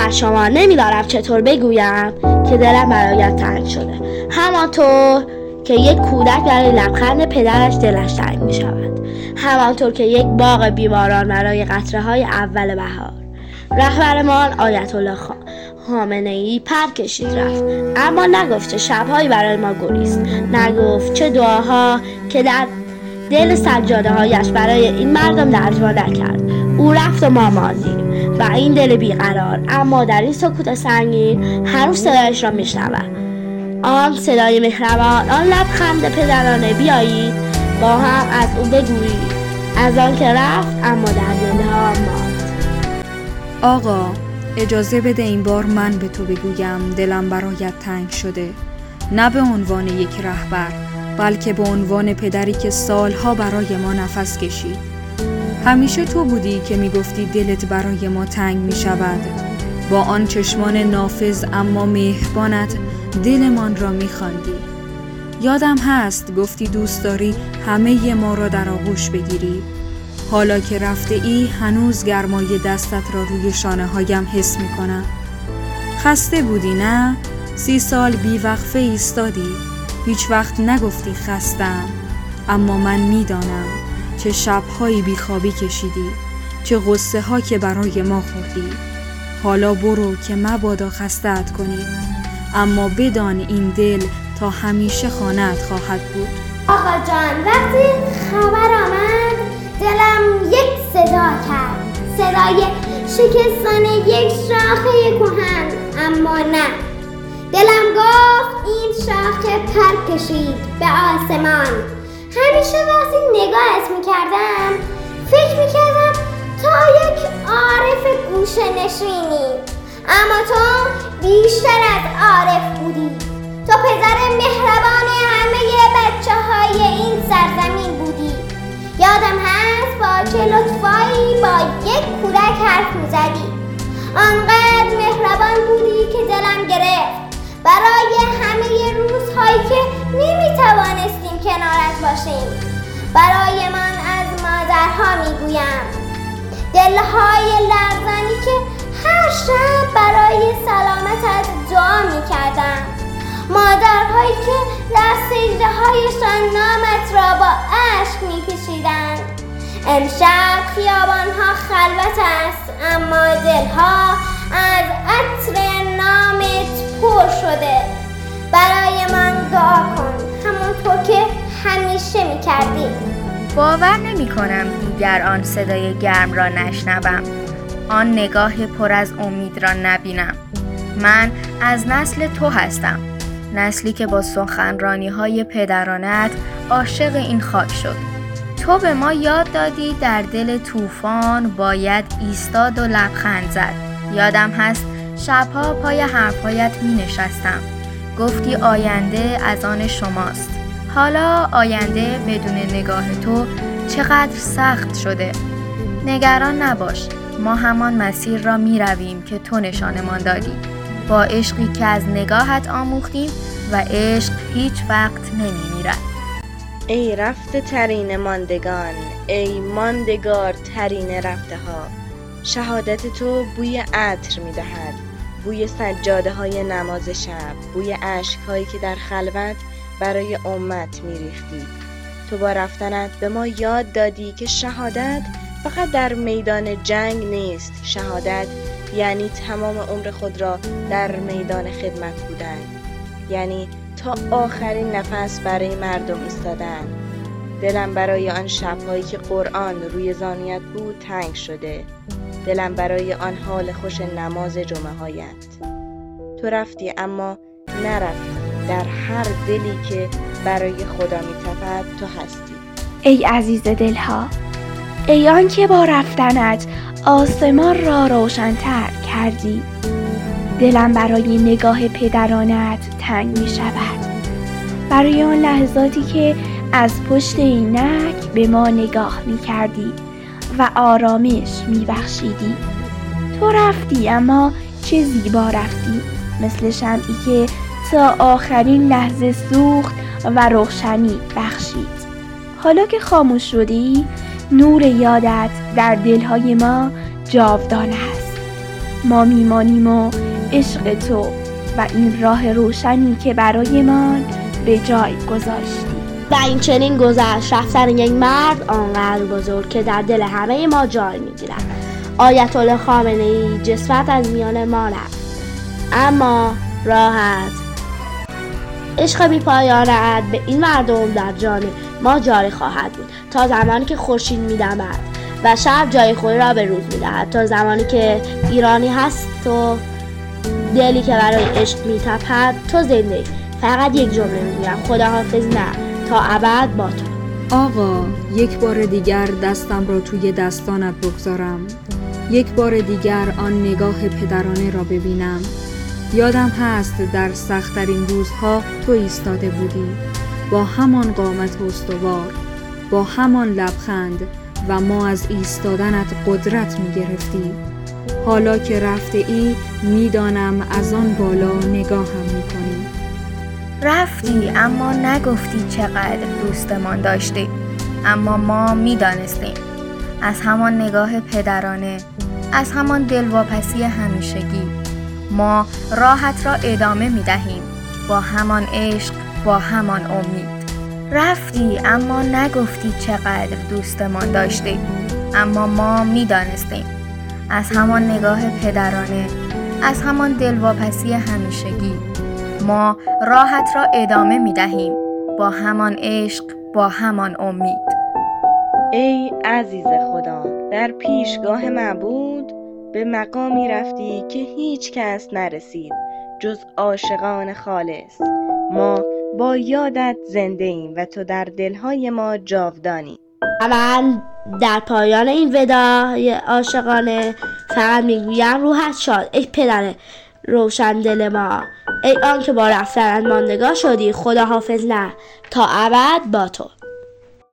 بر شما نمیدارم چطور بگویم که دلم برایت تنگ شده، همانطور که یک کودک برای لبخند پدرش دلش تنگ می شود، همانطور که یک باغ بیماران برای قطره های اول بهار. رهبرمان آیت الله خامنه‌ای پر کشید رفت، اما نگفت چه شبهایی برای ما گریست، نگفت چه دعاها که در دل سجاده هایش برای این مردم ترجمه کرد. او رفت و ما ماندیم و این دل بیقرار اما در این سکوت سنگین هنوز صدایش را میشنوم، آن صدای مهربان، آن لبخند پدرانه. بیایید با هم از او بگوییم، از آن که رفت اما در دلها ماند. آقا اجازه بده این بار من به تو بگویم دلم برایت تنگ شده، نه به عنوان یک رهبر بلکه به عنوان پدری که سالها برای ما نفس کشید. همیشه تو بودی که میگفتی دلت برای ما تنگ می شود. با آن چشمان نافذ اما مهربانت دلمان را می خواندی. یادم هست گفتی دوست داری همه ما را در آغوش بگیری. حالا که رفته ای هنوز گرمای دستت را روی شانه هایم حس می کنم. خسته بودی نه؟ 30 سال بیوقفه ایستادی، هیچ وقت نگفتی خستم، اما من می دانم چه شب‌هایی بیخوابی کشیدی، چه غصه ها که برای ما خوردی. حالا برو که مبادا خسته‌ات کنی، اما بدان این دل تا همیشه خانه‌ات خواهد بود. آقا جان، وقتی خبر آمد دلم یک صدا کرد، صدای شکستن یک شاخه کهن، اما نه، دلم گفت این شاخه پر کشید به آسمان. همیشه وقتی نگاهت میکردم فکر میکردم تا یک عارف گوشه نشینی، اما تو بیشتر از عارف بودی. تو پدر مهربان همه بچه های این سرزمین بودی. یادم هست با چه لطفایی با یک کودک حرف میزدی. آنقدر مهربان بودی که دلم گرفت برای همه روزهایی که نمیتوانستیم کنارت باشیم. برای من از مادرها میگویم، دلهای لرزانی که هر شب برای سلامتت دعا میکردم، مادرهایی که در سجده هایشان نامت را با اشک میکشیدند. امشب خیابانها خلوت است، اما دلها از عطر نامت پر شده. برای من دعا کن همونطور که همیشه میکردی. باور نمی کنم دیگر آن صدای گرم را نشنوم، آن نگاه پر از امید را نبینم. من از نسل تو هستم، نسلی که با سخنرانی‌های پدرانت عاشق این خاک شد. تو به ما یاد دادی در دل طوفان باید ایستاد و لبخند زد. یادم هست شبها پای حرفهایت می نشستم. گفتی آینده از آن شماست. حالا آینده بدون نگاه تو چقدر سخت شده. نگران نباش، ما همان مسیر را می رویم که تو نشانمان دادی، با عشقی که از نگاهت آموختیم و عشق هیچ وقت نمی میرد. ای رفته ترین ماندگان، ای ماندگار ترین رفته ها، شهادت تو بوی عطر می دهد، بوی سجاده های نماز شب، بوی عشق هایی که در خلوت برای امت می ریختی. تو با رفتنت به ما یاد دادی که شهادت فقط در میدان جنگ نیست. شهادت یعنی تمام عمر خود را در میدان خدمت بودن، یعنی تا آخرین نفس برای مردم ایستادن. دلم برای آن شب‌هایی که قرآن روی زانویت بود تنگ شده. دلم برای آن حال خوش نماز جمعه هایت. تو رفتی اما نرفتی. در هر دلی که برای خدا می‌تپد تو هستی. ای عزیز دلها، ای آن که با رفتنت آسمان را روشن‌تر کردی. دلم برای نگاه پدرانت تنگ می شود، برای آن لحظاتی که از پشت عینک به ما نگاه می کردی و آرامش می بخشیدی. تو رفتی اما چه زیبا رفتی، مثل شمعی که تا آخرین لحظه سوخت و روشنی بخشید. حالا که خاموش شدی، نور یادت در دلهای ما جاودانه است. ما میمانیم و عشق تو و این راه روشنی که برایمان به جای گذاشتی. و این چنین گذشت رفتن یک مرد آنقدر بزرگ که در دل همه ما جای میگیرد. آیت الله خامنه ای جسمت از میان ما رفت، اما راحت عشق بی پایانت به این مردم در جان ما جاری خواهد بود تا زمانی که خورشید میدمد و شب جای خود را به روز میدهد. تا زمانی که ایرانی هست تو دلی که برای عشق میتپد تو زنده. فقط یک جمله میگم، خداحافظ نه، تا ابد با تو. آقا، یک بار دیگر دستم را توی دستانت بگذارم، یک بار دیگر آن نگاه پدرانه را ببینم. یادم هست در سخت‌ترین روزها تو ایستاده بودی، با همان قامت استوار، با همان لبخند و ما از ایستادنت قدرت می گرفتی. حالا که رفته ای میدانم از آن بالا نگاهم می کنی. رفتی اما نگفتی چقدر دوستمان داشتی، اما ما میدانستیم. از همان نگاه پدرانه، از همان دلواپسی همیشگی ما راحت را ادامه می دهیم، با همان عشق، با همان امید. رفتی اما نگفتی چقدر دوستمان داشتی، اما ما می دانستیم. از همان نگاه پدرانه، از همان دلواپسی همیشگی ما راحت را ادامه می دهیم، با همان عشق، با همان امید. ای عزیز خدا، در پیشگاه معبود به مقامی رفتی که هیچ کس نرسید جز عاشقان خالص. ما با یادت زنده ایم و تو در دلهای ما جاودانی. من در پایان این وداع عاشقانه فقط میگویم روحت شاد ای پدر روشن دل ما، ای آن که با رفتنت ماندگار شدی. خداحافظ نه، تا ابد با تو.